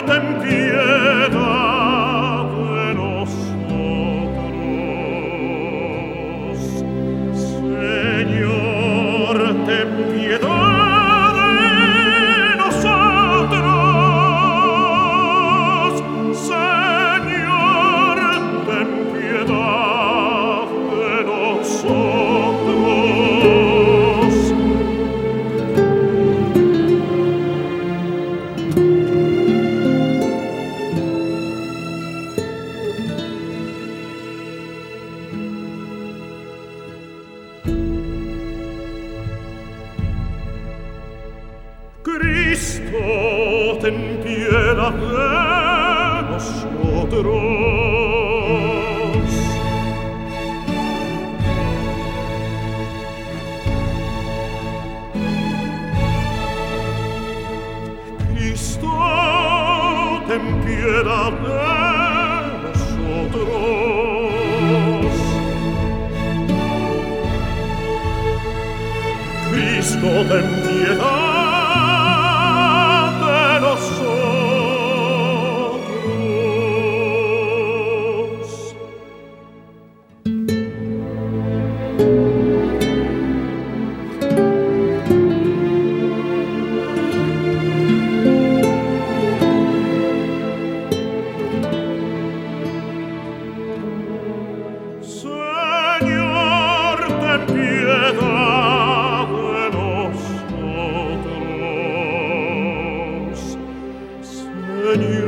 ten piedad de nosotros. Señor, ten piedad de nosotros. Señor, ten piedad de nosotros. Cristo, ten piedad de nosotros. Cristo, ten piedad de nosotros. Cristo, ten piedad de nosotros. Señor, ten piedad de nosotros. Señor,